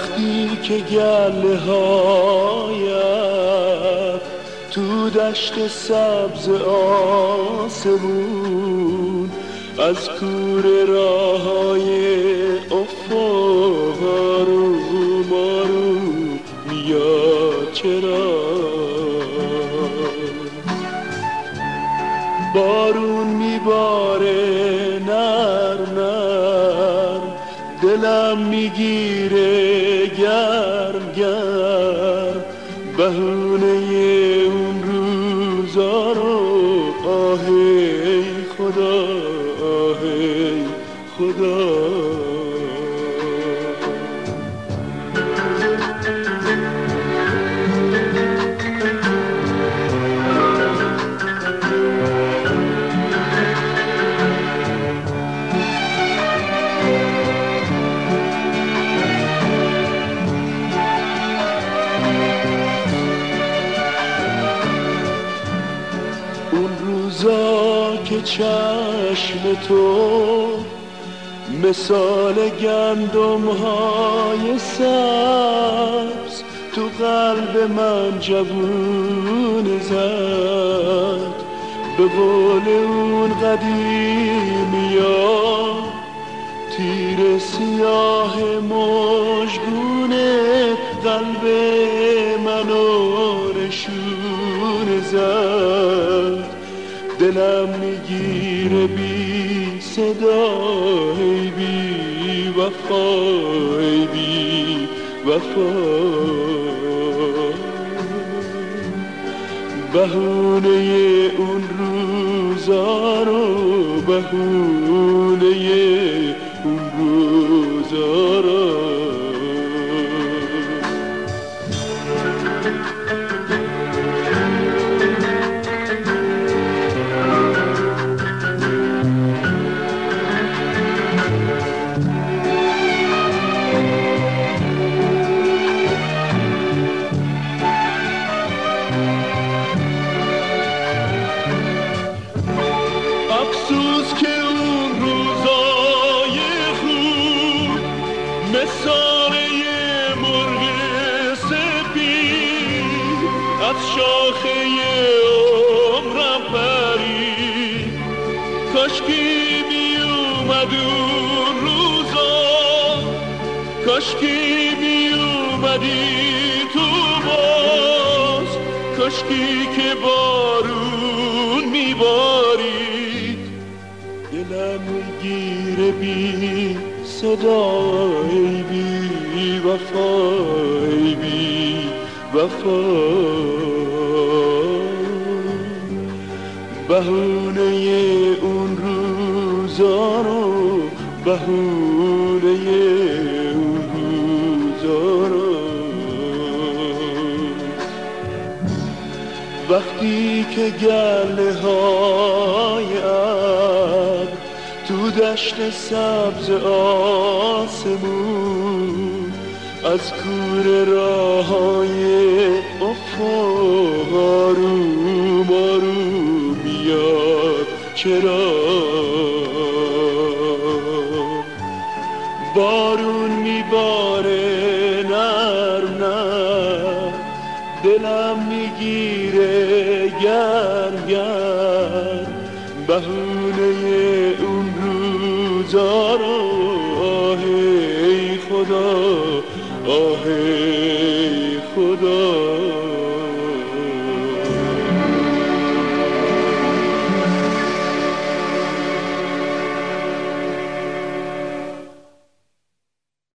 وقتی که گله هایت تو دشت سبز آسمون از کوره راه های افق آروم آروم میاد چرا؟ بارون میباره نرم نرم، دلم میگیره گرم گرم، بهونه اون روزا رو آهی خدا آهی خدا. که چشم تو مثال گندم های سبز تو قلب من جوون زد، به قول اون قدیمیا تیر سیاه مژگونه قلب منو نشون زد. دلم میگیره بی صدای بی وفای بی وفا، بهونه اون روزا رو بهونه اون روزا رو. افسوس که اون روزای خوب مثال یه مرغ سپید از شاخه عمرم پرید. کاشکی می اومد اون روزا، کاشکی می اومدی تو باز، کاشکی که بارون میبارید. دلم میگیره بی صدای بی وفای بی وفا، بهونه اون روزا رو بهونه اون روزا رو. وقتی که گله های ابر تو دشت سبز آسمون از کوره راه های افق آروم آروم میاد چرا؟ بارون میباره نرم نرم، دلم میگیره گرم گرم، بهونه اون روزا رو آهی خدا آهی